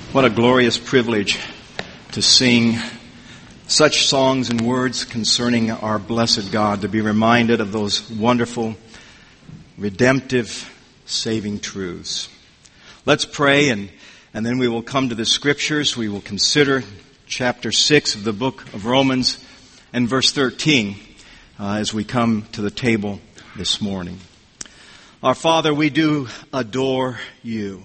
What a glorious privilege to sing such songs and words concerning our blessed God, to be reminded of those wonderful, redemptive, saving truths. Let's pray and then we will come to the Scriptures. We will consider chapter 6 of the book of Romans and verse 13 as we come to the table this morning. Our Father, we do adore you.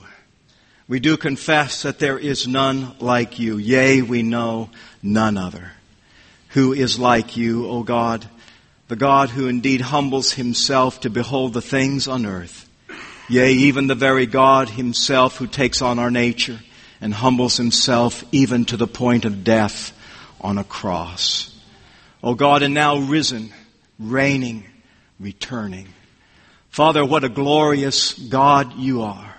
We do confess that there is none like you. Yea, we know none other. Who is like you, O God, the God who indeed humbles himself to behold the things on earth. Yea, even the very God himself who takes on our nature and humbles himself even to the point of death on a cross. O God, and now risen, reigning, returning. Father, what a glorious God you are.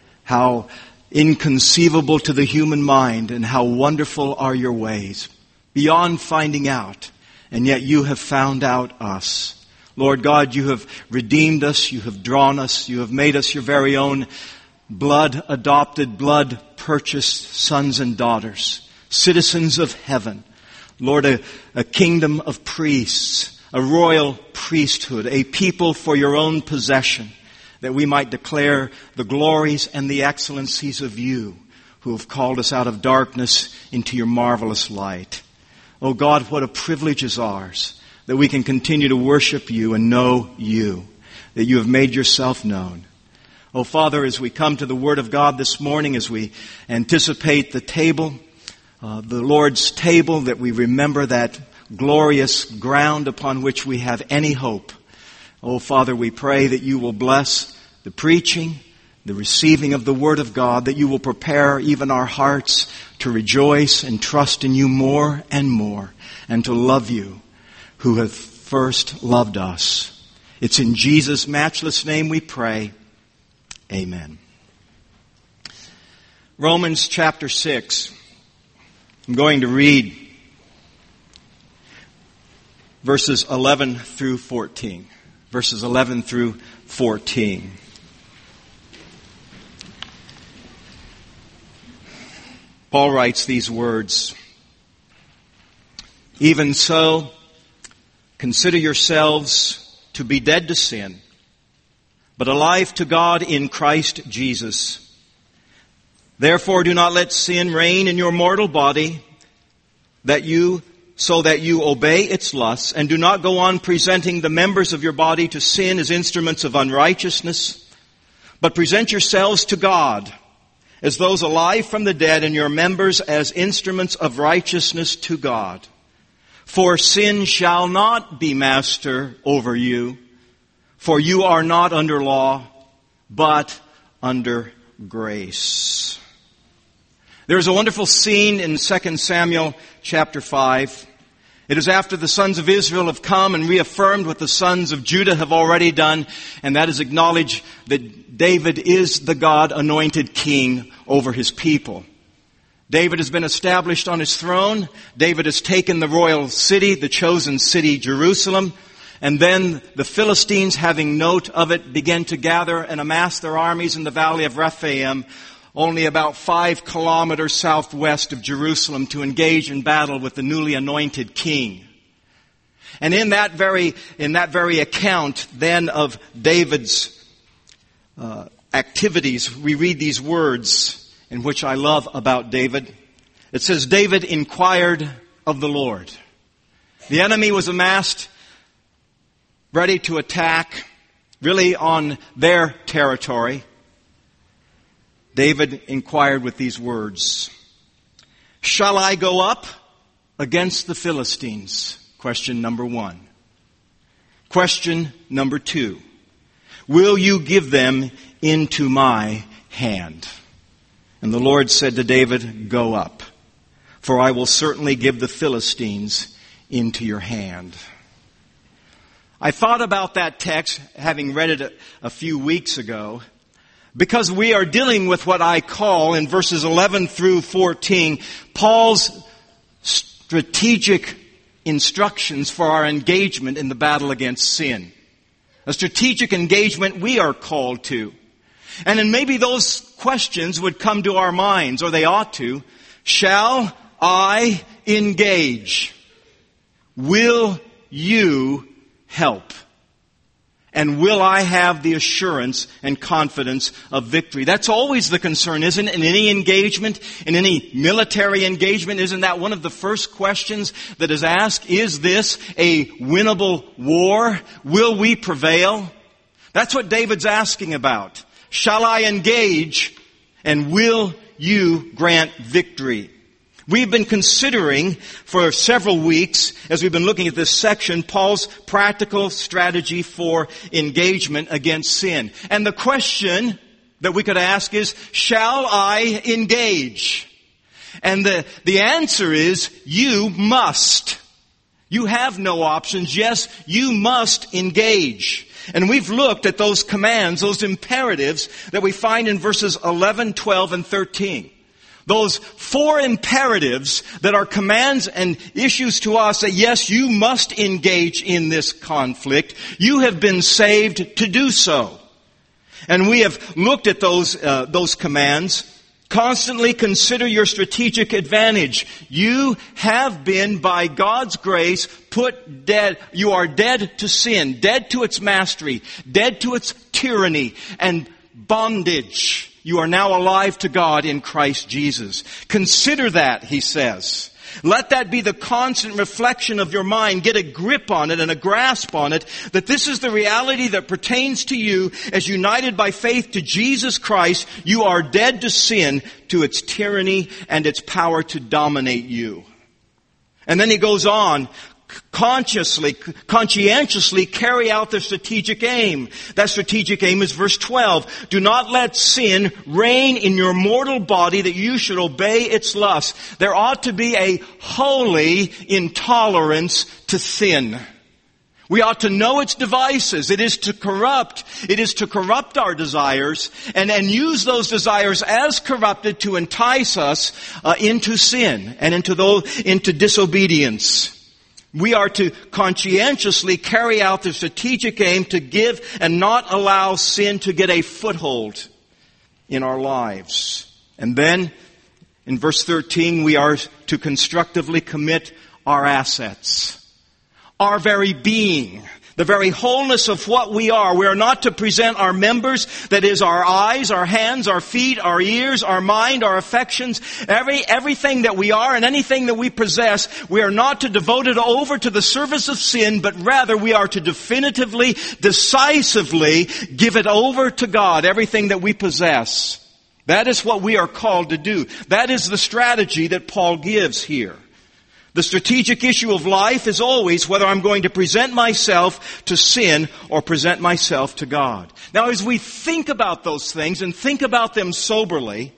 How inconceivable to the human mind, and how wonderful are your ways, beyond finding out, and yet you have found out us. Lord God, you have redeemed us, you have drawn us, you have made us your very own blood-adopted, blood-purchased sons and daughters, citizens of heaven. Lord, a kingdom of priests, a royal priesthood, a people for your own possession, that we might declare the glories and the excellencies of you who have called us out of darkness into your marvelous light. Oh God, what a privilege is ours that we can continue to worship you and know you, that you have made yourself known. Oh Father, as we come to the Word of God this morning, as we anticipate the table, the Lord's table, that we remember that glorious ground upon which we have any hope. Oh, Father, we pray that you will bless the preaching, the receiving of the Word of God, that you will prepare even our hearts to rejoice and trust in you more and more, and to love you who have first loved us. It's in Jesus' matchless name we pray. Amen. Romans chapter 6. I'm going to read verses 11 through 14. Verses 11 through 14. Paul writes these words, "Even so, consider yourselves to be dead to sin, but alive to God in Christ Jesus. Therefore do not let sin reign in your mortal body, so that you obey its lusts, and do not go on presenting the members of your body to sin as instruments of unrighteousness, but present yourselves to God as those alive from the dead, and your members as instruments of righteousness to God. For sin shall not be master over you, for you are not under law, but under grace." There's a wonderful scene in 2 Samuel chapter 5. It is after the sons of Israel have come and reaffirmed what the sons of Judah have already done, and that is acknowledge that David is the God-anointed king over his people. David has been established on his throne. David has taken the royal city, the chosen city, Jerusalem. And then the Philistines, having note of it, began to gather and amass their armies in the valley of Rephaim, only about 5 kilometers southwest of Jerusalem, to engage in battle with the newly anointed king. And in that very account then of David's activities, we read these words in which I love about David. It says, "David inquired of the Lord." The enemy was amassed, ready to attack, really on their territory. David inquired with these words, "Shall I go up against the Philistines?" Question number 1. Question number 2. "Will you give them into my hand?" And the Lord said to David, "Go up, for I will certainly give the Philistines into your hand." I thought about that text, having read it a few weeks ago, because we are dealing with what I call, in verses 11 through 14, Paul's strategic instructions for our engagement in the battle against sin. A strategic engagement we are called to. And in maybe those questions would come to our minds, or they ought to. Shall I engage? Will you help? And will I have the assurance and confidence of victory? That's always the concern, isn't it? In any engagement, in any military engagement, isn't that one of the first questions that is asked? Is this a winnable war? Will we prevail? That's what David's asking about. Shall I engage? And will you grant victory? We've been considering for several weeks, as we've been looking at this section, Paul's practical strategy for engagement against sin. And the question that we could ask is, shall I engage? And the answer is, you must. You have no options. Yes, you must engage. And we've looked at those commands, those imperatives that we find in verses 11, 12, and 13. Those four imperatives that are commands and issues to us that yes, you must engage in this conflict. You have been saved to do so. And we have looked at those commands. Constantly consider your strategic advantage. You have been, by God's grace, put dead. You are dead to sin, dead to its mastery, dead to its tyranny and bondage. You are now alive to God in Christ Jesus. Consider that, he says. Let that be the constant reflection of your mind. Get a grip on it and a grasp on it, that this is the reality that pertains to you as united by faith to Jesus Christ. You are dead to sin, to its tyranny and its power to dominate you. And then he goes on, conscientiously carry out the strategic aim. That strategic aim is verse 12. Do not let sin reign in your mortal body that you should obey its lusts. There ought to be a holy intolerance to sin. We ought to know its devices. It is to corrupt our desires and use those desires as corrupted to entice us into sin and into disobedience. We are to conscientiously carry out the strategic aim to give and not allow sin to get a foothold in our lives. And then, in verse 13, we are to constructively commit our assets. Our very being. The very wholeness of what we are. We are not to present our members, that is our eyes, our hands, our feet, our ears, our mind, our affections, everything that we are and anything that we possess. We are not to devote it over to the service of sin, but rather we are to definitively, decisively give it over to God, everything that we possess. That is what we are called to do. That is the strategy that Paul gives here. The strategic issue of life is always whether I'm going to present myself to sin or present myself to God. Now, as we think about those things and think about them soberly,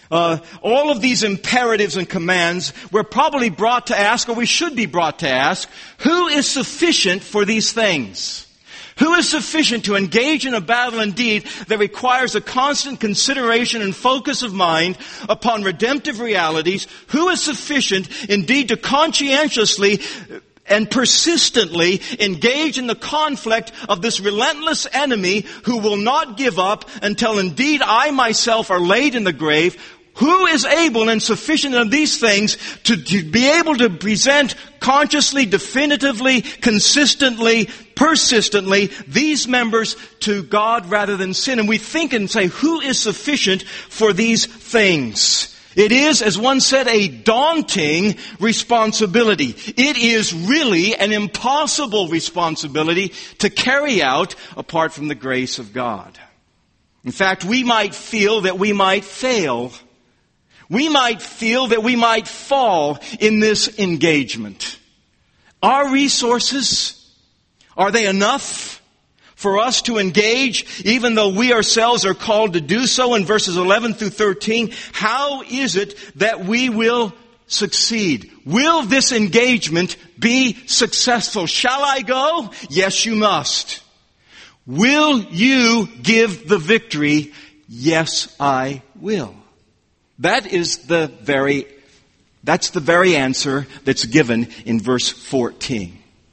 all of these imperatives and commands, we're probably brought to ask, or we should be brought to ask, who is sufficient for these things? Who is sufficient to engage in a battle indeed that requires a constant consideration and focus of mind upon redemptive realities? Who is sufficient indeed to conscientiously and persistently engage in the conflict of this relentless enemy who will not give up until indeed I myself are laid in the grave? Who is able and sufficient of these things to be able to present consciously, definitively, consistently, persistently these members to God rather than sin? And we think and say, who is sufficient for these things? It is, as one said, a daunting responsibility. It is really an impossible responsibility to carry out apart from the grace of God. In fact, we might feel that we might fail. We might feel that we might fall in this engagement. Our resources, are they enough for us to engage, even though we ourselves are called to do so? In verses 11 through 13, how is it that we will succeed? Will this engagement be successful? Shall I go? Yes, you must. Will you give the victory? Yes, I will. That's the very answer that's given in verse 14.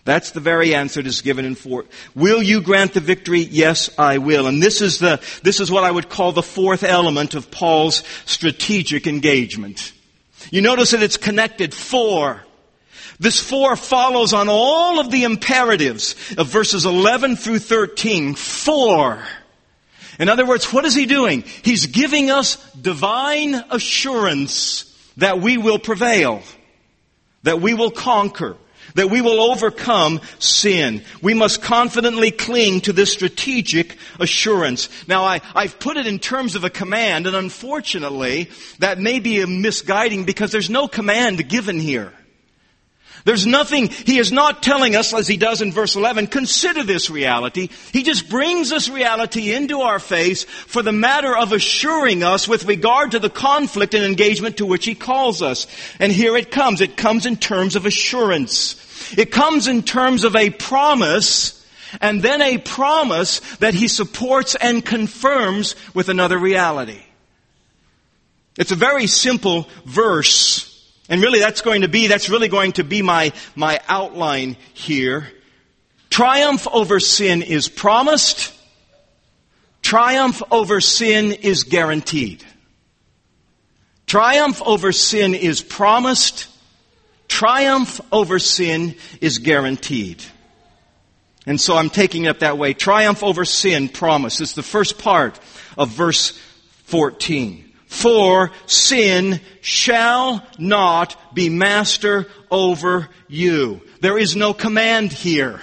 That's the very answer that is given in 4. Will you grant the victory? Yes, I will. And this is what I would call the fourth element of Paul's strategic engagement. You notice that it's connected. 4. This 4 follows on all of the imperatives of verses 11 through 13. 4. In other words, what is he doing? He's giving us divine assurance that we will prevail, that we will conquer, that we will overcome sin. We must confidently cling to this strategic assurance. Now, I've put it in terms of a command, and unfortunately, that may be misguiding because there's no command given here. There's nothing, he is not telling us, as he does in verse 11, consider this reality. He just brings this reality into our face for the matter of assuring us with regard to the conflict and engagement to which he calls us. And here it comes. It comes in terms of assurance. It comes in terms of a promise, and then a promise that he supports and confirms with another reality. It's a very simple verse. And really that's really going to be my outline here. Triumph over sin is promised. Triumph over sin is guaranteed. Triumph over sin is promised. Triumph over sin is guaranteed. And so I'm taking it up that way. Triumph over sin, promised. It's the first part of verse 14. For sin shall not be master over you. There is no command here.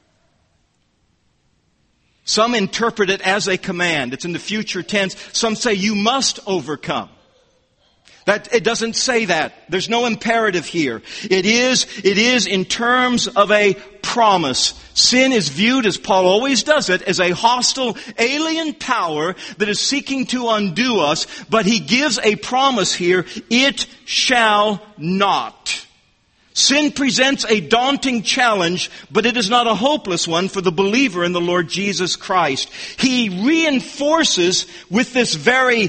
Some interpret it as a command. It's in the future tense. Some say you must overcome. It doesn't say that. There's no imperative here. It is in terms of a promise. Sin is viewed, as Paul always does it, as a hostile alien power that is seeking to undo us, but he gives a promise here, it shall not. Sin presents a daunting challenge, but it is not a hopeless one for the believer in the Lord Jesus Christ. He reinforces with this very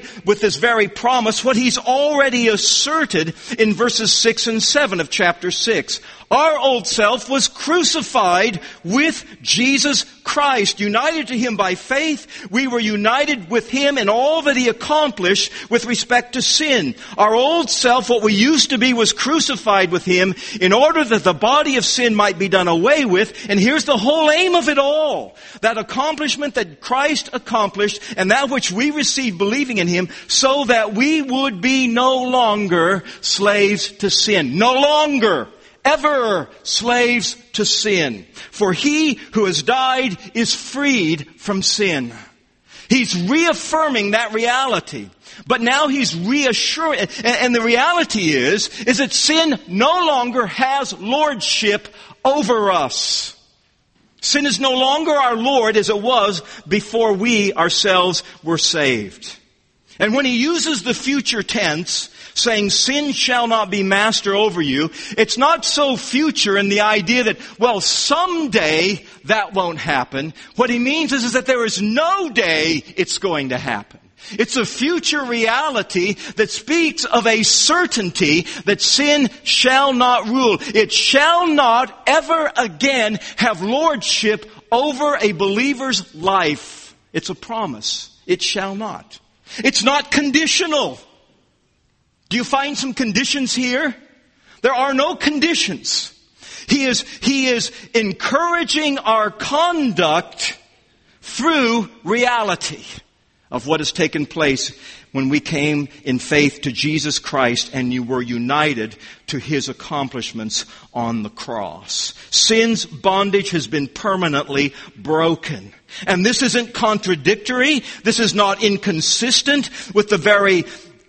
promise what he's already asserted in verses 6 and 7 of chapter 6. Our old self was crucified with Jesus Christ. United to Him by faith, we were united with Him in all that He accomplished with respect to sin. Our old self, what we used to be, was crucified with Him in order that the body of sin might be done away with. And here's the whole aim of it all. That accomplishment that Christ accomplished and that which we receive believing in Him, so that we would be no longer slaves to sin. No longer ever slaves to sin. For he who has died is freed from sin. He's reaffirming that reality. But now he's reassuring, and the reality is that sin no longer has lordship over us. Sin is no longer our Lord as it was before we ourselves were saved. And when he uses the future tense, saying sin shall not be master over you, it's not so future in the idea that, well, someday that won't happen. What he means is that there is no day it's going to happen. It's a future reality that speaks of a certainty that sin shall not rule. It shall not ever again have lordship over a believer's life. It's a promise. It shall not. It's not conditional. Do you find some conditions here? There are no conditions. He is encouraging our conduct through reality of what has taken place when we came in faith to Jesus Christ and you were united to His accomplishments on the cross. Sin's bondage has been permanently broken. And this isn't contradictory. This is not inconsistent with the very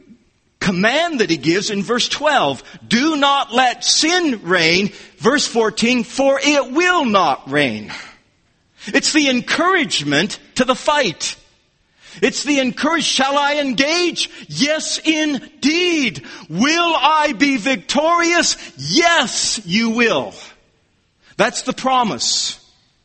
command that he gives in verse 12. Do not let sin reign. Verse 14, for it will not reign. It's the encouragement to the fight. It's the encouragement. Shall I engage? Yes, indeed. Will I be victorious? Yes, you will. That's the promise.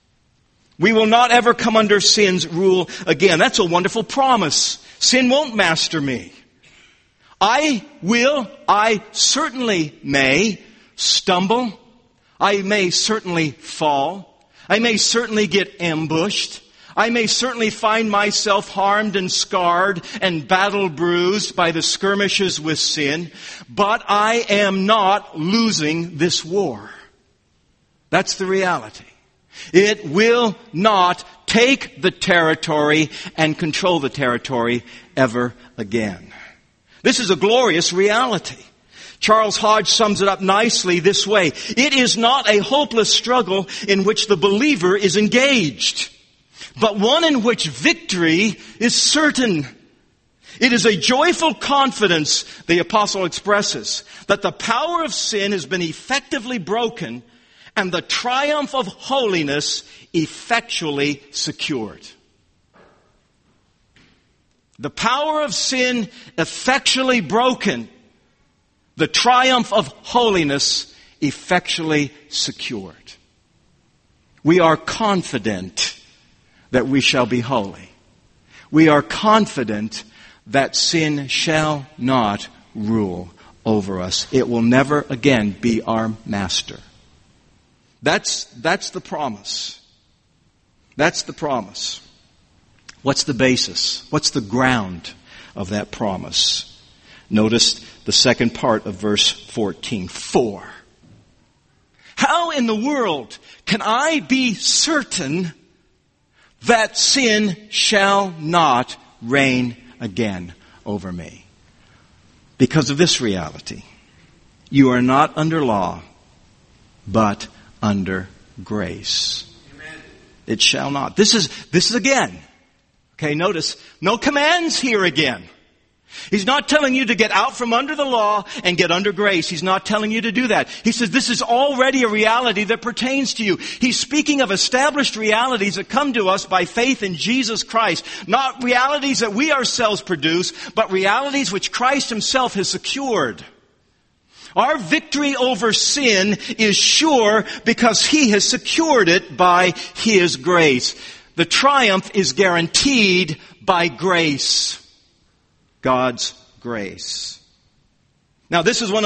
We will not ever come under sin's rule again. That's a wonderful promise. Sin won't master me. I certainly may stumble. I may certainly fall. I may certainly get ambushed. I may certainly find myself harmed and scarred and battle bruised by the skirmishes with sin, but I am not losing this war. That's the reality. It will not take the territory and control the territory ever again. This is a glorious reality. Charles Hodge sums it up nicely this way. It is not a hopeless struggle in which the believer is engaged, but one in which victory is certain. It is a joyful confidence, the apostle expresses, that the power of sin has been effectively broken and the triumph of holiness effectually secured. The power of sin effectually broken, the triumph of holiness effectually secured. We are confident that we shall be holy. We are confident that sin shall not rule over us. It will never again be our master. That's the promise. That's the promise. What's the basis? What's the ground of that promise? Notice the second part of verse 14. For. How in the world can I be certain that sin shall not reign again over me? Because of this reality. You are not under law, but under grace. Amen. It shall not. This is again. Okay, notice, no commands here again. He's not telling you to get out from under the law and get under grace. He's not telling you to do that. He says this is already a reality that pertains to you. He's speaking of established realities that come to us by faith in Jesus Christ. Not realities that we ourselves produce, but realities which Christ himself has secured. Our victory over sin is sure because he has secured it by his grace. The triumph is guaranteed by grace. God's grace. Now this is one of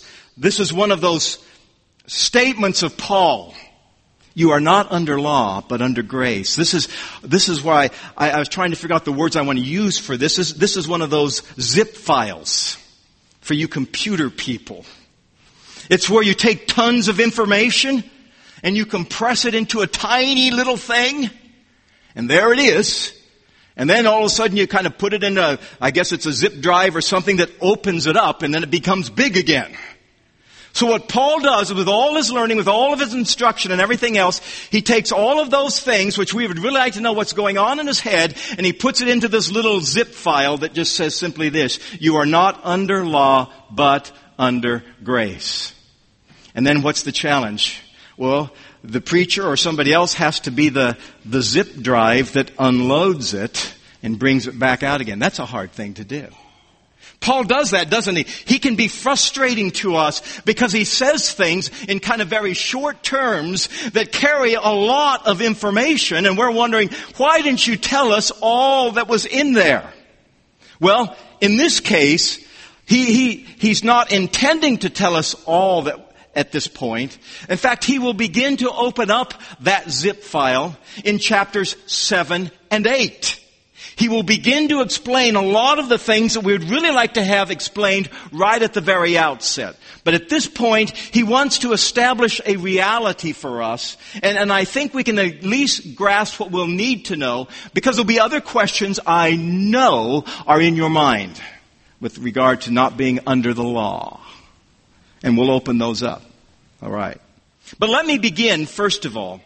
those statements of Paul. You are not under law, but under grace. This is why I was trying to figure out the words I want to use for this. This is one of those zip files for you computer people. It's where you take tons of information and you compress it into a tiny little thing, and there it is. And then all of a sudden you kind of put it in I guess it's a zip drive or something that opens it up, and then it becomes big again. So what Paul does with all his learning, with all of his instruction and everything else, he takes all of those things, which we would really like to know what's going on in his head, and he puts it into this little zip file that just says simply this: you are not under law, but under grace. And then what's the challenge? Well, the preacher or somebody else has to be the zip drive that unloads it and brings it back out again. That's a hard thing to do. Paul does that, doesn't he? He can be frustrating to us because he says things in kind of very short terms that carry a lot of information, and we're wondering, why didn't you tell us all that was in there? Well, in this case, he's not intending to tell us all that at this point. In fact, he will begin to open up that zip file in chapters 7 and 8. He will begin to explain a lot of the things that we would really like to have explained right at the very outset. But at this point, he wants to establish a reality for us. And I think we can at least grasp what we'll need to know, because there'll be other questions I know are in your mind with regard to not being under the law. And we'll open those up. All right. But let me begin, first of all,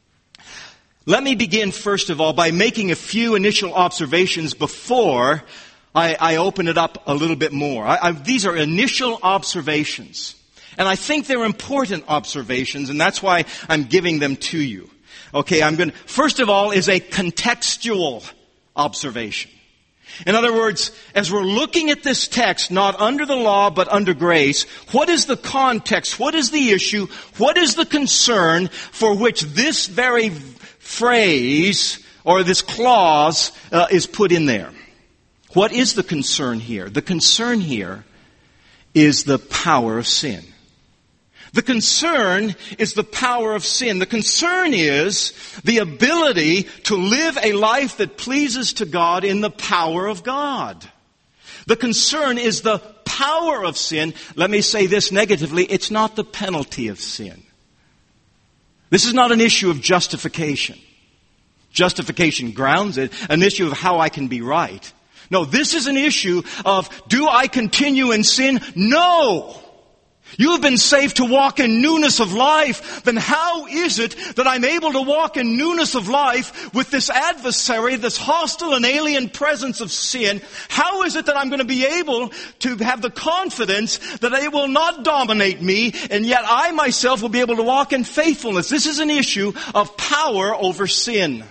by making a few initial observations before I open it up a little bit more. These are initial observations. And I think they're important observations, and that's why I'm giving them to you. Okay, first of all is a contextual observation. In other words, as we're looking at this text, not under the law, but under grace, what is the context? What is the issue? What is the concern for which this very phrase or this clause is put in there? What is the concern here? The concern here is the power of sin. The concern is the power of sin. The concern is the ability to live a life that pleases to God in the power of God. The concern is the power of sin. Let me say this negatively, it's not the penalty of sin. This is not an issue of justification. Justification grounds it, an issue of how I can be right. No, this is an issue of, do I continue in sin? No! You have been saved to walk in newness of life. Then how is it that I'm able to walk in newness of life with this adversary, this hostile and alien presence of sin? How is it that I'm going to be able to have the confidence that it will not dominate me, and yet I myself will be able to walk in faithfulness? This is an issue of power over sin.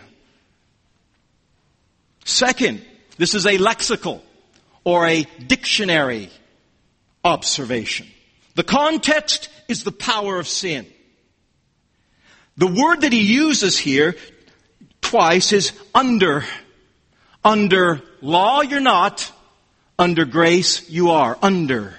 Second, this is a lexical or a dictionary observation. The context is the power of sin. The word that he uses here twice is under. Under law, you're not. Under grace, you are. Under.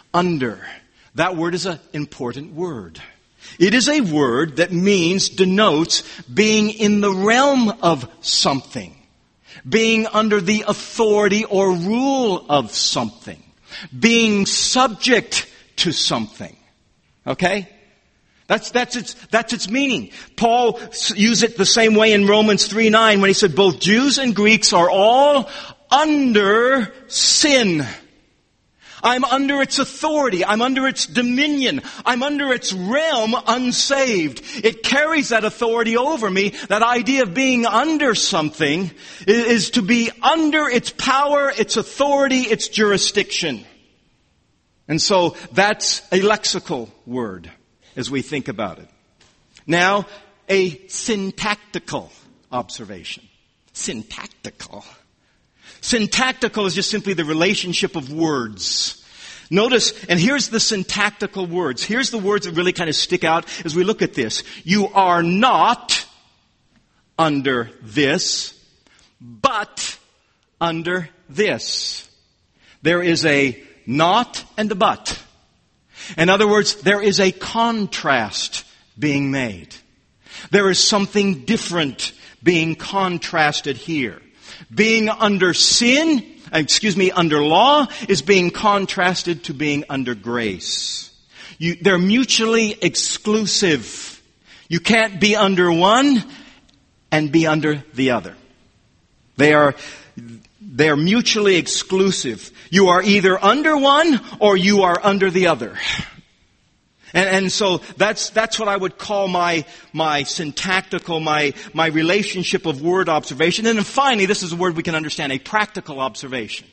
That word is an important word. It is a word that denotes being in the realm of something. Being under the authority or rule of something. Being subject to something. Okay? That's its meaning. Paul used it the same way in Romans 3:9 when he said both Jews and Greeks are all under sin. I'm under its authority. I'm under its dominion. I'm under its realm unsaved. It carries that authority over me. That idea of being under something is to be under its power, its authority, its jurisdiction. And so that's a lexical word as we think about it. Now, a syntactical observation. Syntactical. Syntactical is just simply the relationship of words. Notice, and here's the syntactical words. Here's the words that really kind of stick out as we look at this. You are not under this, but under this. There is a not and a but. In other words, there is a contrast being made. There is something different being contrasted here. Being under under law is being contrasted to being under grace. They're mutually exclusive. You can't be under one and be under the other. They are mutually exclusive. You are either under one or you are under the other. And so that's what I would call my syntactical, my relationship of word observation. And then finally, this is a word we can understand, a practical observation.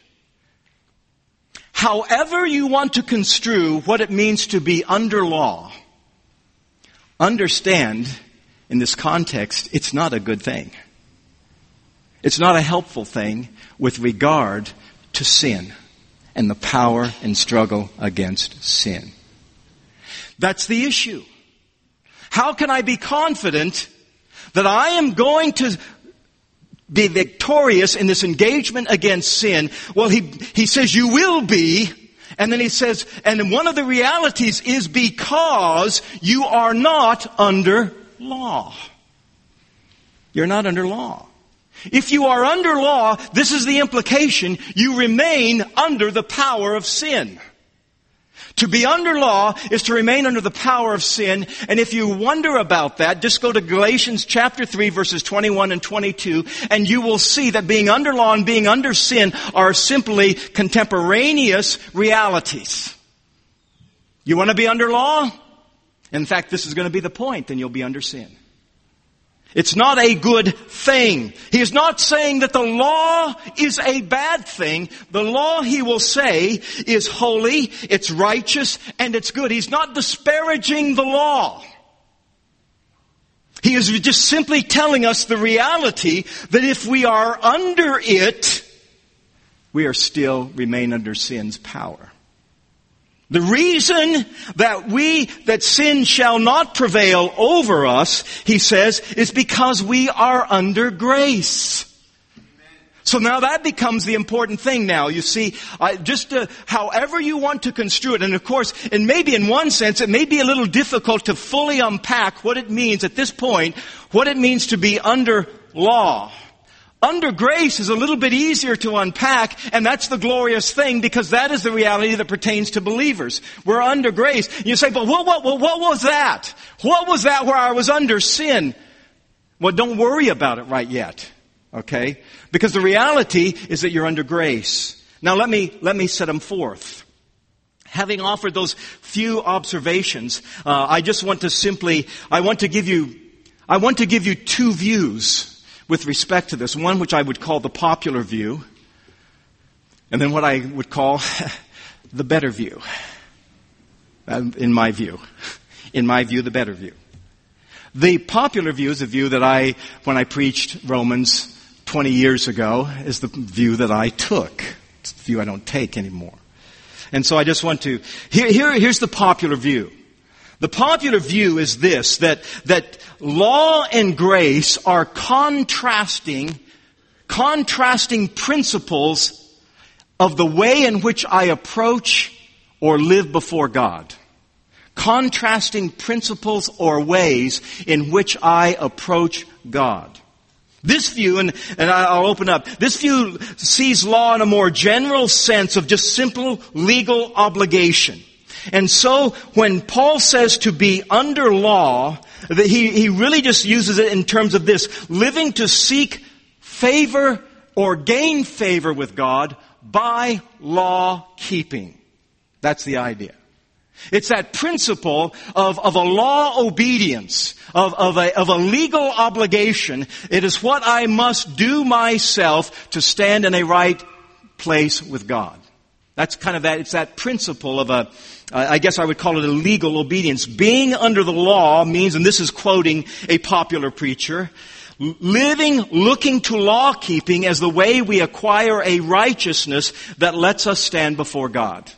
However you want to construe what it means to be under law, understand in this context, it's not a good thing. It's not a helpful thing with regard to sin and the power and struggle against sin. That's the issue. How can I be confident that I am going to be victorious in this engagement against sin? Well, he says you will be, and then he says, and one of the realities is because you are not under law. You're not under law. If you are under law, this is the implication, you remain under the power of sin. To be under law is to remain under the power of sin. And if you wonder about that, just go to Galatians chapter 3 verses 21 and 22 and you will see that being under law and being under sin are simply contemporaneous realities. You want to be under law? In fact, this is going to be the point, then you'll be under sin. It's not a good thing. He is not saying that the law is a bad thing. The law, he will say, is holy, it's righteous, and it's good. He's not disparaging the law. He is just simply telling us the reality that if we are under it, we are still remain under sin's power. The reason that sin shall not prevail over us, he says, is because we are under grace. So now that becomes the important thing now. You see, however you want to construe it, and of course, and maybe in one sense, it may be a little difficult to fully unpack what it means at this point, what it means to be under law. Under grace is a little bit easier to unpack, and that's the glorious thing, because that is the reality that pertains to believers. We're under grace. You say, but what was that? What was that where I was under sin? Well, don't worry about it right yet. Okay? Because the reality is that you're under grace. Now let me set them forth. Having offered those few observations, I want to give you two views with respect to this. One which I would call the popular view, and then what I would call the better view. In my view, the better view. The popular view is a view that when I preached Romans 20 years ago, is the view that I took. It's the view I don't take anymore. And so I just want to, here's the popular view. The popular view is this, that law and grace are contrasting principles of the way in which I approach or live before God. Contrasting principles or ways in which I approach God. This view, and I'll open up, this view sees law in a more general sense of just simple legal obligation. And so when Paul says to be under law, that he really just uses it in terms of this, living to seek favor or gain favor with God by law keeping. That's the idea. It's that principle of a law obedience, of a legal obligation. It is what I must do myself to stand in a right place with God. That's kind of that, it's that principle of I guess I would call it a legal obedience. Being under the law means, and this is quoting a popular preacher, looking to law keeping as the way we acquire a righteousness that lets us stand before God.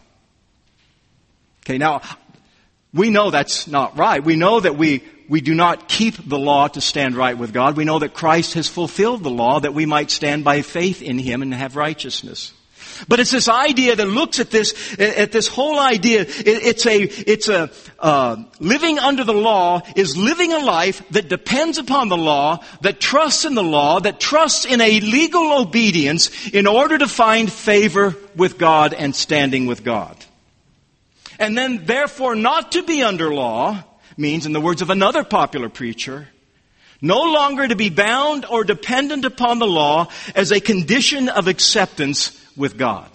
Okay, now, we know that's not right. We know that we do not keep the law to stand right with God. We know that Christ has fulfilled the law that we might stand by faith in Him and have righteousness. But it's this idea that looks at this whole idea. It's living under the law is living a life that depends upon the law, that trusts in the law, that trusts in a legal obedience in order to find favor with God and standing with God. And then, therefore, not to be under law means, in the words of another popular preacher, no longer to be bound or dependent upon the law as a condition of acceptance with God.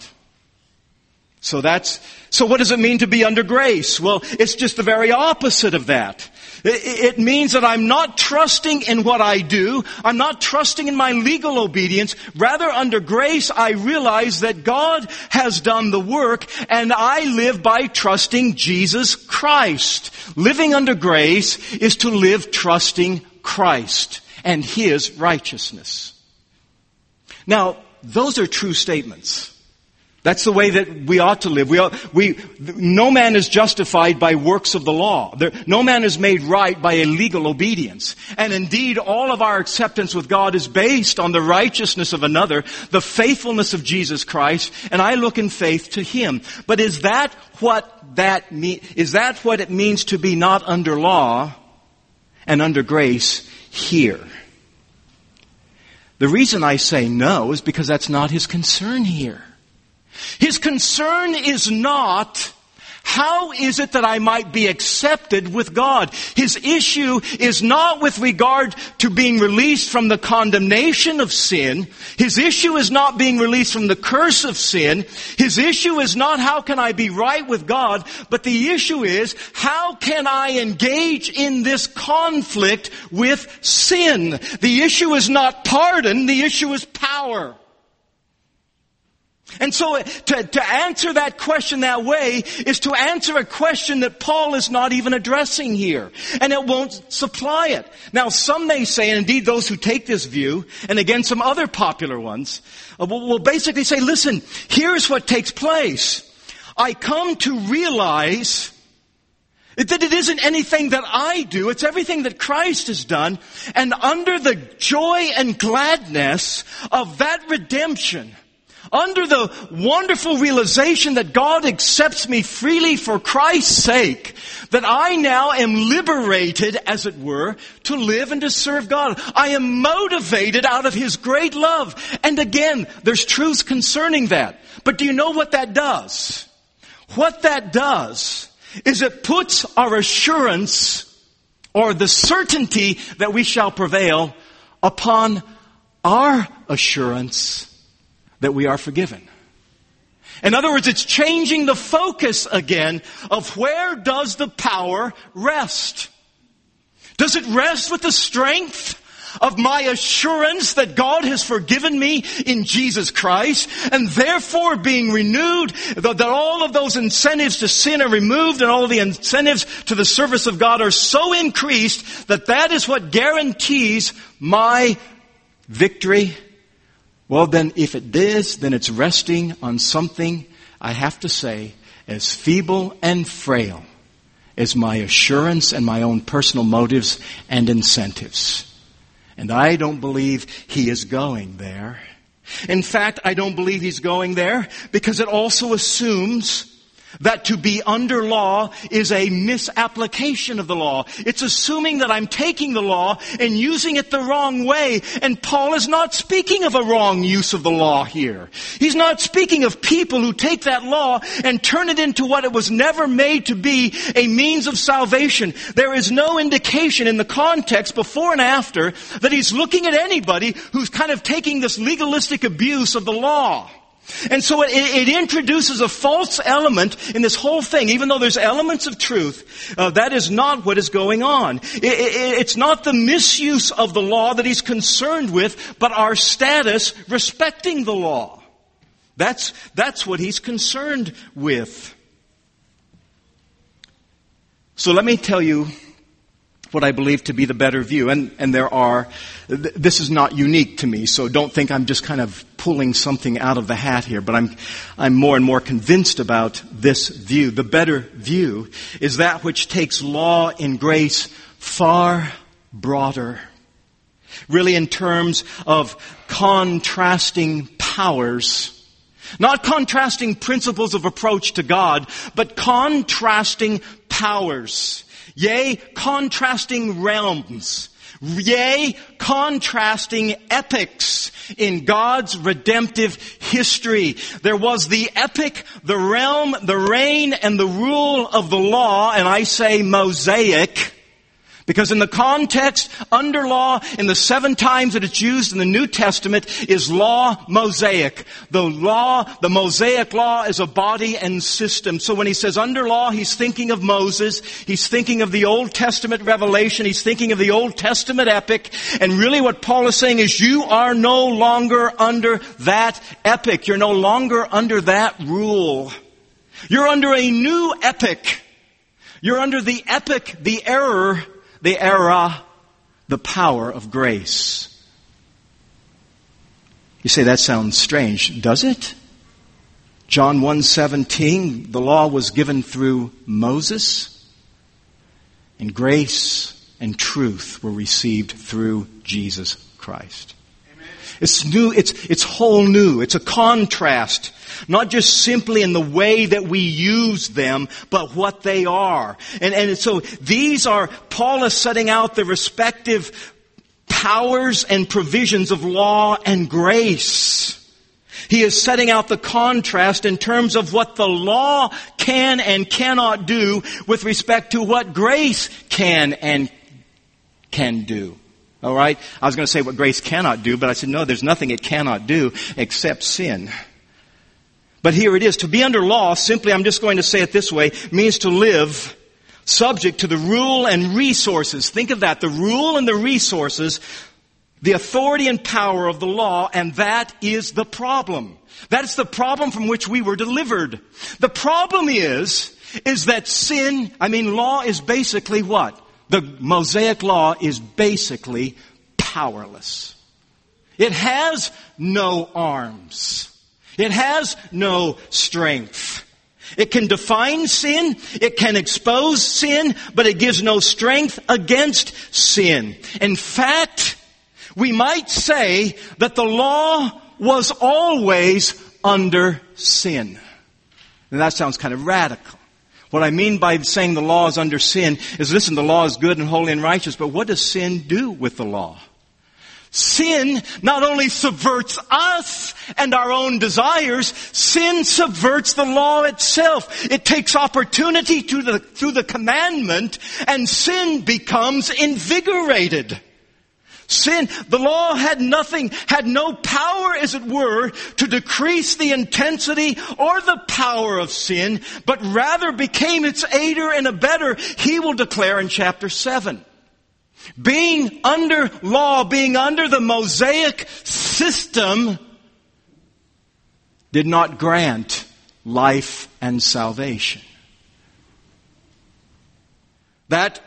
So what does it mean to be under grace? Well, it's just the very opposite of that. It means that I'm not trusting in what I do. I'm not trusting in my legal obedience. Rather, under grace, I realize that God has done the work, and I live by trusting Jesus Christ. Living under grace is to live trusting Christ and His righteousness. Now, those are true statements. That's the way that we ought to live. No man is justified by works of the law. No man is made right by a legal obedience. And indeed, all of our acceptance with God is based on the righteousness of another, the faithfulness of Jesus Christ, and I look in faith to Him. But is that what it means to be not under law and under grace here? The reason I say no is because that's not His concern here. His concern is not, how is it that I might be accepted with God? His issue is not with regard to being released from the condemnation of sin. His issue is not being released from the curse of sin. His issue is not how can I be right with God, but the issue is how can I engage in this conflict with sin? The issue is not pardon, the issue is power. And so to answer that question that way is to answer a question that Paul is not even addressing here. And it won't supply it. Now some may say, and indeed those who take this view, and again some other popular ones, will basically say, listen, here's what takes place. I come to realize, That it isn't anything that I do, it's everything that Christ has done. And under the joy and gladness of that redemption, under the wonderful realization that God accepts me freely for Christ's sake, that I now am liberated, as it were, to live and to serve God. I am motivated out of His great love. And again, there's truth concerning that. But do you know what that does? What that does is it puts our assurance, or the certainty that we shall prevail, upon our assurance that we are forgiven. In other words, it's changing the focus again of where does the power rest? Does it rest with the strength of my assurance that God has forgiven me in Jesus Christ, and therefore being renewed, that all of those incentives to sin are removed and all of the incentives to the service of God are so increased that that is what guarantees my victory? Well, then, if it is, then it's resting on something, I have to say, as feeble and frail as my assurance and my own personal motives and incentives. And I don't believe He is going there. In fact, I don't believe He's going there because it also assumes that to be under law is a misapplication of the law. It's assuming that I'm taking the law and using it the wrong way. And Paul is not speaking of a wrong use of the law here. He's not speaking of people who take that law and turn it into what it was never made to be, a means of salvation. There is no indication in the context before and after that he's looking at anybody who's kind of taking this legalistic abuse of the law. And so it introduces a false element in this whole thing. Even though there's elements of truth, that is not what is going on. It's not the misuse of the law that he's concerned with, but our status respecting the law. That's what he's concerned with. So let me tell you what I believe to be the better view. And this is not unique to me, so don't think I'm just kind of pulling something out of the hat here, but I'm more and more convinced about this view. The better view is that which takes law and grace far broader. Really in terms of contrasting powers. Not contrasting principles of approach to God, but contrasting powers. Yea, contrasting realms. Yea, contrasting epics in God's redemptive history. There was the epic, the realm, the reign, and the rule of the law, and I say Mosaic, because in the context, under law, in the 7 times that it's used in the New Testament, is law Mosaic. The Mosaic law is a body and system. So when he says under law, he's thinking of Moses. He's thinking of the Old Testament revelation. He's thinking of the Old Testament epic. And really what Paul is saying is you are no longer under that epic. You're no longer under that rule. You're under a new epic. You're under the epic, the era, the power of grace. You say, that sounds strange. Does it? John 1:17, the law was given through Moses, and grace and truth were received through Jesus Christ. Amen. It's new, it's whole new. It's a contrast. Not just simply in the way that we use them, but what they are. And so these are, Paul is setting out the respective powers and provisions of law and grace. He is setting out the contrast in terms of what the law can and cannot do with respect to what grace can and can do. All right? I was going to say what grace cannot do, but I said, no, there's nothing it cannot do except sin. But here it is. To be under law, simply, I'm just going to say it this way, means to live subject to the rule and resources. Think of that. The rule and the resources, the authority and power of the law, and that is the problem. That is the problem from which we were delivered. The problem is that law is basically what? The Mosaic law is basically powerless. It has no arms. It has no strength. It can define sin, it can expose sin, but it gives no strength against sin. In fact, we might say that the law was always under sin. And that sounds kind of radical. What I mean by saying the law is under sin is, listen, the law is good and holy and righteous, but what does sin do with the law? Sin not only subverts us and our own desires, sin subverts the law itself. It takes opportunity through the commandment, and sin becomes invigorated. Sin, the law had no power, as it were, to decrease the intensity or the power of sin, but rather became its aider and abettor, he will declare in chapter 7. Being under law, being under the Mosaic system, did not grant life and salvation. That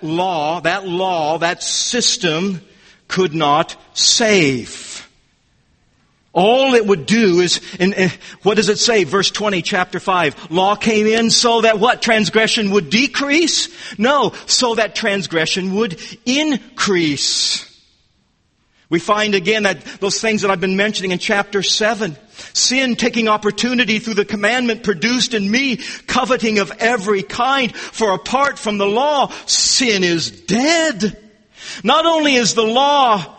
system could not save. All it would do is, what does it say? Verse 20, chapter 5. Law came in so that what? Transgression would decrease? No, so that transgression would increase. We find again that those things that I've been mentioning in chapter 7. Sin taking opportunity through the commandment produced in me coveting of every kind. For apart from the law, sin is dead. Not only is the law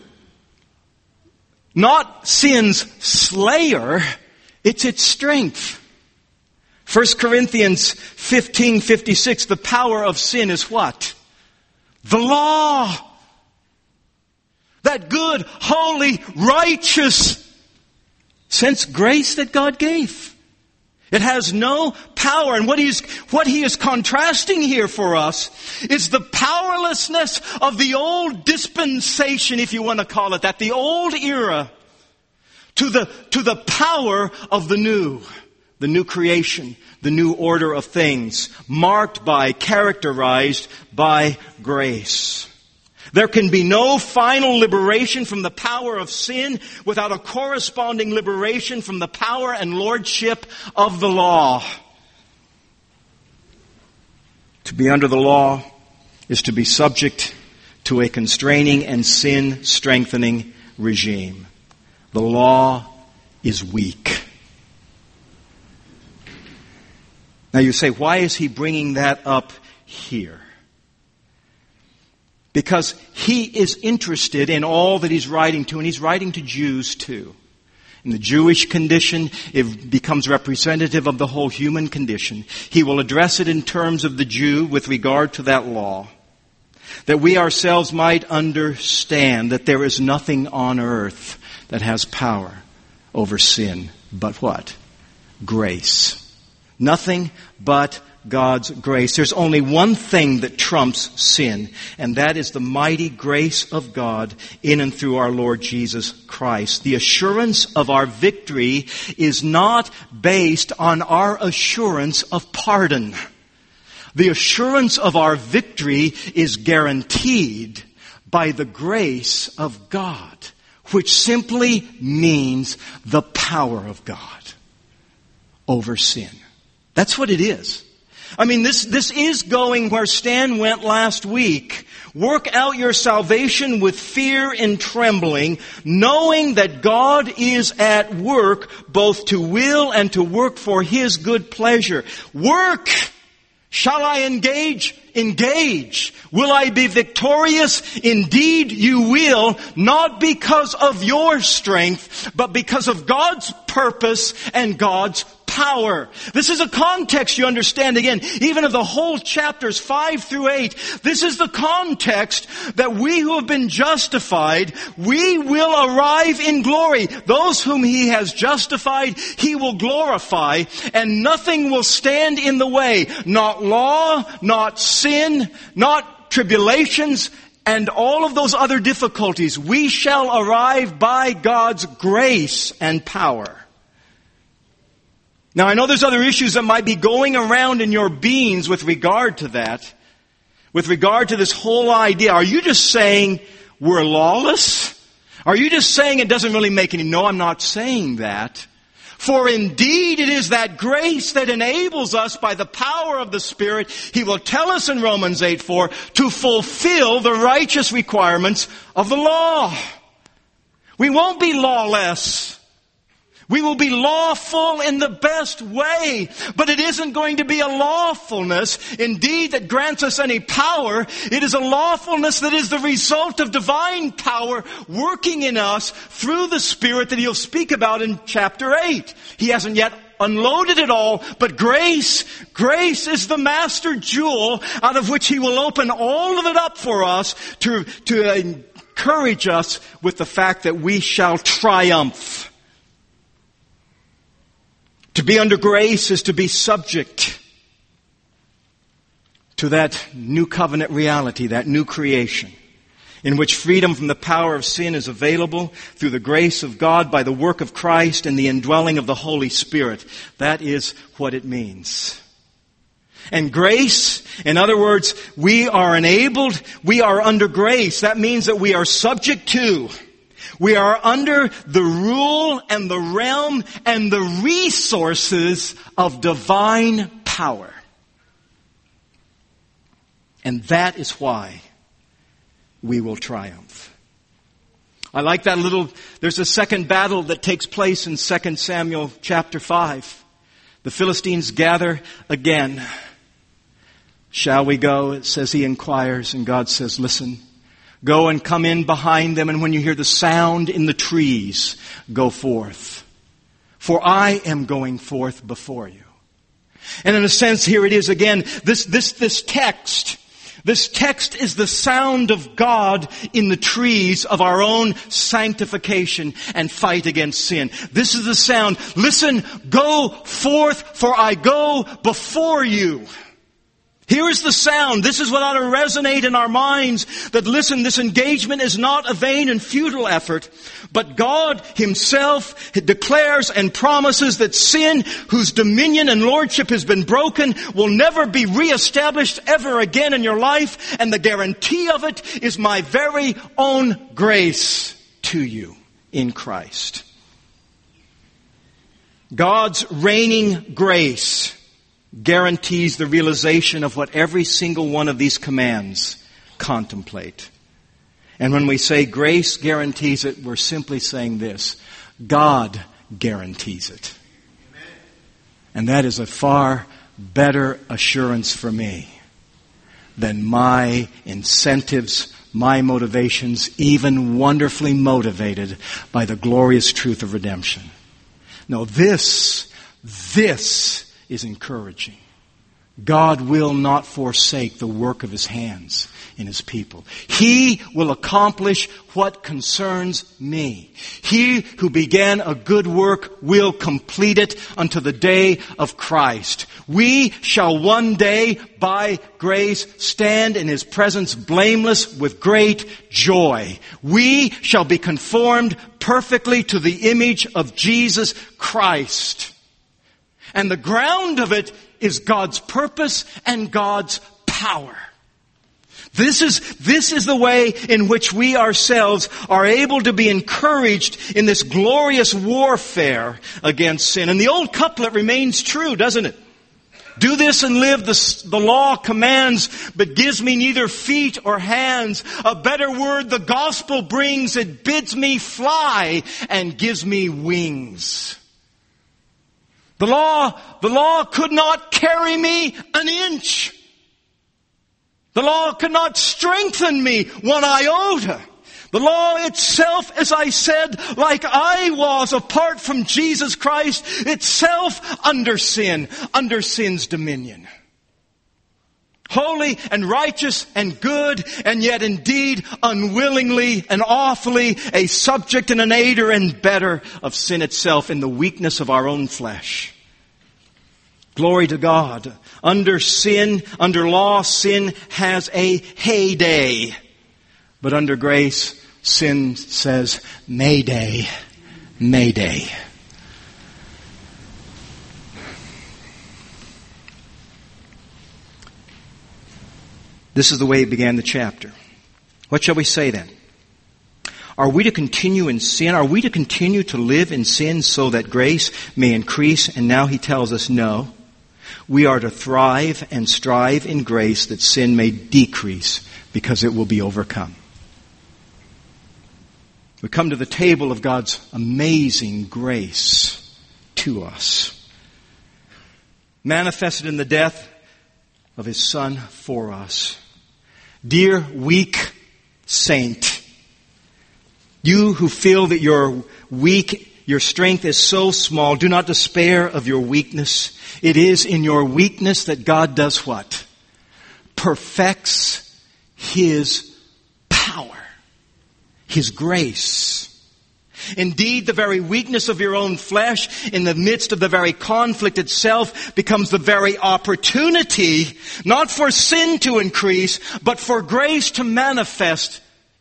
not sin's slayer, it's its strength. 1 Corinthians 15:56, the power of sin is what? The law. That good, holy, righteous sense grace that God gave. It has no power. And what he is contrasting here for us is the powerlessness of the old dispensation, if you want to call it that, the old era, to the power of the new creation, the new order of things, characterized by grace. There can be no final liberation from the power of sin without a corresponding liberation from the power and lordship of the law. To be under the law is to be subject to a constraining and sin-strengthening regime. The law is weak. Now you say, why is he bringing that up here? Because he is interested in all that he's writing to, and he's writing to Jews too. In the Jewish condition, it becomes representative of the whole human condition. He will address it in terms of the Jew with regard to that law. That we ourselves might understand that there is nothing on earth that has power over sin but what? Grace. Nothing but God's grace. There's only one thing that trumps sin, and that is the mighty grace of God in and through our Lord Jesus Christ. The assurance of our victory is not based on our assurance of pardon. The assurance of our victory is guaranteed by the grace of God, which simply means the power of God over sin. That's what it is. I mean, this is going where Stan went last week. Work out your salvation with fear and trembling, knowing that God is at work both to will and to work for His good pleasure. Work! Shall I engage? Engage. Will I be victorious? Indeed you will, not because of your strength, but because of God's purpose and God's power. This is a context, you understand, again, even of the whole chapters 5 through 8. This is the context that we who have been justified, we will arrive in glory. Those whom He has justified, He will glorify, and nothing will stand in the way. Not law, not sin, not tribulations, and all of those other difficulties. We shall arrive by God's grace and power. Now, I know there's other issues that might be going around in your beings with regard to that. With regard to this whole idea. Are you just saying we're lawless? Are you just saying it doesn't really make any... No, I'm not saying that. For indeed it is that grace that enables us by the power of the Spirit, he will tell us in Romans 8:4, to fulfill the righteous requirements of the law. We won't be lawless. We will be lawful in the best way, but it isn't going to be a lawfulness, indeed, that grants us any power. It is a lawfulness that is the result of divine power working in us through the Spirit that he'll speak about in chapter 8. He hasn't yet unloaded it all, but grace is the master jewel out of which he will open all of it up for us to encourage us with the fact that we shall triumph. To be under grace is to be subject to that new covenant reality, that new creation, in which freedom from the power of sin is available through the grace of God by the work of Christ and the indwelling of the Holy Spirit. That is what it means. And grace, in other words, we are enabled, we are under grace. That means that we are subject to, we are under the rule and the realm and the resources of divine power. And that is why we will triumph. I like that there's a second battle that takes place in 2 Samuel chapter 5. The Philistines gather again. Shall we go? It says he inquires, and God says, listen. Go and come in behind them, and when you hear the sound in the trees, go forth. For I am going forth before you. And in a sense, here it is again, this text. This text is the sound of God in the trees of our own sanctification and fight against sin. This is the sound. Listen, go forth, for I go before you. Here is the sound. This is what ought to resonate in our minds. That listen, this engagement is not a vain and futile effort, but God himself declares and promises that sin, whose dominion and lordship has been broken, will never be reestablished ever again in your life. And the guarantee of it is my very own grace to you in Christ. God's reigning grace guarantees the realization of what every single one of these commands contemplate. And when we say grace guarantees it, we're simply saying this: God guarantees it. And that is a far better assurance for me than my incentives, my motivations, even wonderfully motivated by the glorious truth of redemption. No, this is encouraging. God will not forsake the work of his hands in his people. He will accomplish what concerns me. He who began a good work will complete it unto the day of Christ. We shall one day, by grace, stand in his presence blameless with great joy. We shall be conformed perfectly to the image of Jesus Christ. And the ground of it is God's purpose and God's power. This is the way in which we ourselves are able to be encouraged in this glorious warfare against sin. And the old couplet remains true, doesn't it? Do this and live, the law commands, but gives me neither feet or hands. A better word the gospel brings, it bids me fly and gives me wings. The law could not carry me an inch. The law could not strengthen me one iota. The law itself, as I said, like I was apart from Jesus Christ, itself under sin's dominion. Holy and righteous and good, and yet indeed unwillingly and awfully a subject and an aider and better of sin itself in the weakness of our own flesh. Glory to God. Under law, sin has a heyday. But under grace, sin says, Mayday, Mayday. This is the way he began the chapter. What shall we say then? Are we to continue in sin? Are we to continue to live in sin so that grace may increase? And now he tells us no. We are to thrive and strive in grace that sin may decrease because it will be overcome. We come to the table of God's amazing grace to us, manifested in the death of His Son for us. Dear weak saint, you who feel that you're weak, your strength is so small, do not despair of your weakness. It is in your weakness that God does what? Perfects His power, His grace. Indeed, the very weakness of your own flesh in the midst of the very conflict itself becomes the very opportunity, not for sin to increase, but for grace to manifest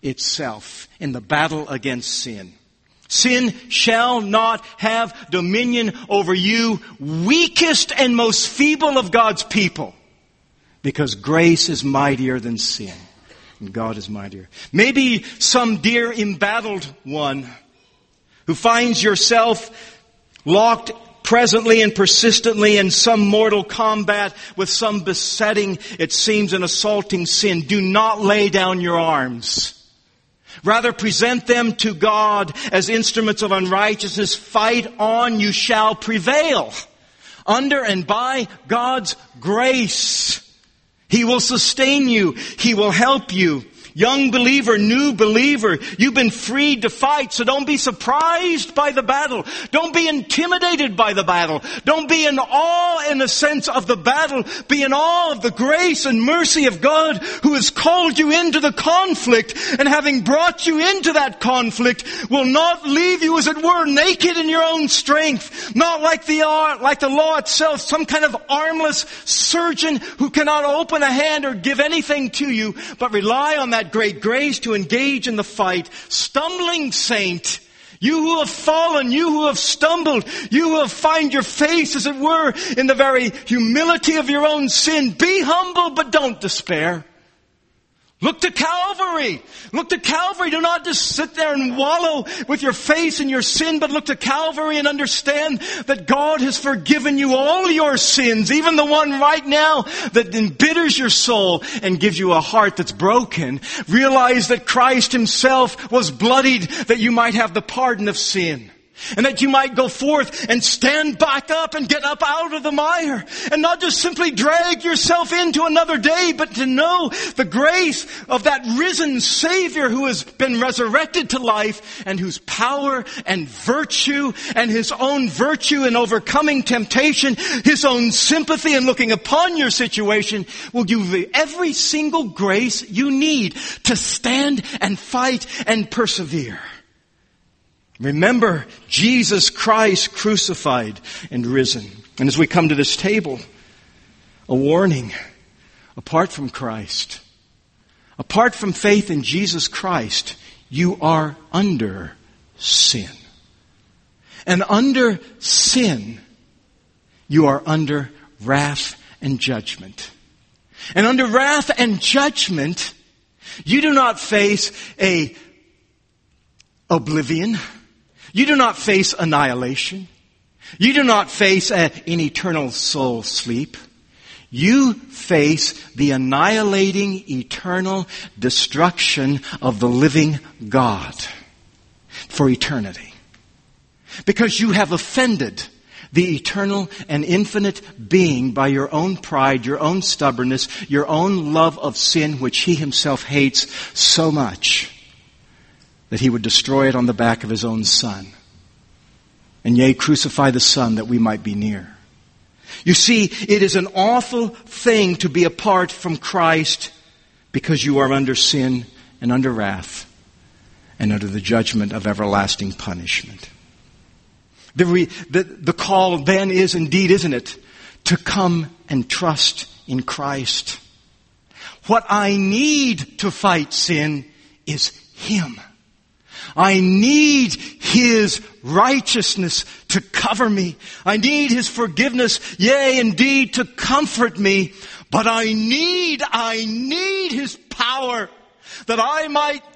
itself in the battle against sin. Sin shall not have dominion over you, weakest and most feeble of God's people, because grace is mightier than sin, and God is mightier. Maybe some dear embattled one who finds yourself locked presently and persistently in some mortal combat with some besetting, it seems, an assaulting sin. Do not lay down your arms. Rather, present them to God as instruments of unrighteousness. Fight on, you shall prevail. Under and by God's grace, He will sustain you. He will help you. Young believer, new believer, you've been freed to fight, so don't be surprised by the battle. Don't be intimidated by the battle. Don't be in awe in the sense of the battle. Be in awe of the grace and mercy of God who has called you into the conflict, and having brought you into that conflict will not leave you, as it were, naked in your own strength. Not like the law itself, some kind of armless surgeon who cannot open a hand or give anything to you, but rely on that great grace to engage in the fight. Stumbling saint, you who have fallen, you who have stumbled, you who have found your face, as it were, in the very humility of your own sin, be humble, but don't despair. Look to Calvary. Look to Calvary. Do not just sit there and wallow with your face in your sin, but look to Calvary and understand that God has forgiven you all your sins, even the one right now that embitters your soul and gives you a heart that's broken. Realize that Christ Himself was bloodied that you might have the pardon of sin, and that you might go forth and stand back up and get up out of the mire, and not just simply drag yourself into another day, but to know the grace of that risen Savior who has been resurrected to life, and whose power and virtue and His own virtue in overcoming temptation, His own sympathy in looking upon your situation will give you every single grace you need to stand and fight and persevere. Remember Jesus Christ crucified and risen. And as we come to this table, a warning. Apart from Christ, apart from faith in Jesus Christ, you are under sin. And under sin, you are under wrath and judgment. And under wrath and judgment, you do not face a oblivion. You do not face annihilation. You do not face an eternal soul sleep. You face the annihilating, eternal destruction of the living God for eternity. Because you have offended the eternal and infinite being by your own pride, your own stubbornness, your own love of sin, which He Himself hates so much that He would destroy it on the back of His own Son. And yea, crucify the Son that we might be near. You see, it is an awful thing to be apart from Christ, because you are under sin and under wrath and under the judgment of everlasting punishment. The call then is indeed, isn't it, to come and trust in Christ. What I need to fight sin is Him. I need His righteousness to cover me. I need His forgiveness, yea, indeed, to comfort me. But I need His power, that I might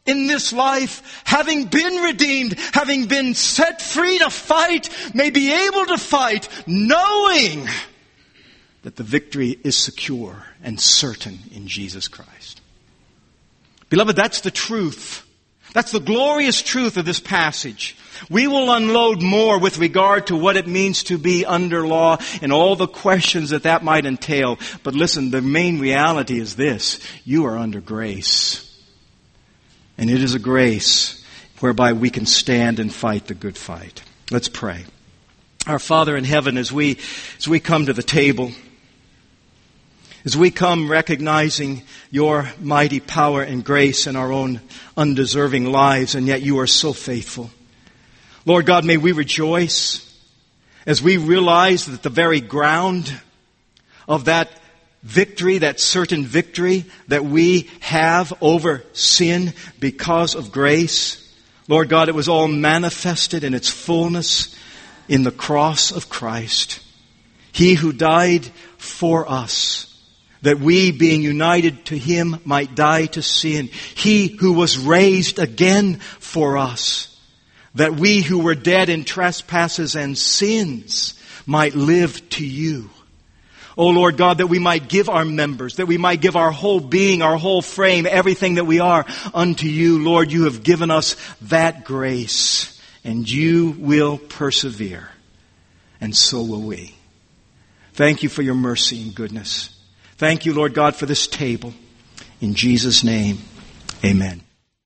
in this life, having been redeemed, having been set free to fight, may be able to fight, knowing that the victory is secure and certain in Jesus Christ. Beloved, that's the truth. That's the glorious truth of this passage. We will unload more with regard to what it means to be under law and all the questions that might entail. But listen, the main reality is this. You are under grace. And it is a grace whereby we can stand and fight the good fight. Let's pray. Our Father in heaven, as we come to the table, as we come recognizing your mighty power and grace in our own undeserving lives, and yet you are so faithful. Lord God, may we rejoice as we realize that the very ground of that victory, that certain victory that we have over sin because of grace, Lord God, it was all manifested in its fullness in the cross of Christ. He who died for us, that we, being united to Him, might die to sin. He who was raised again for us, that we who were dead in trespasses and sins might live to you. Oh Lord God, that we might give our members, that we might give our whole being, our whole frame, everything that we are unto you. Lord, you have given us that grace, and you will persevere, and so will we. Thank you for your mercy and goodness. Thank you, Lord God, for this table. In Jesus' name, amen.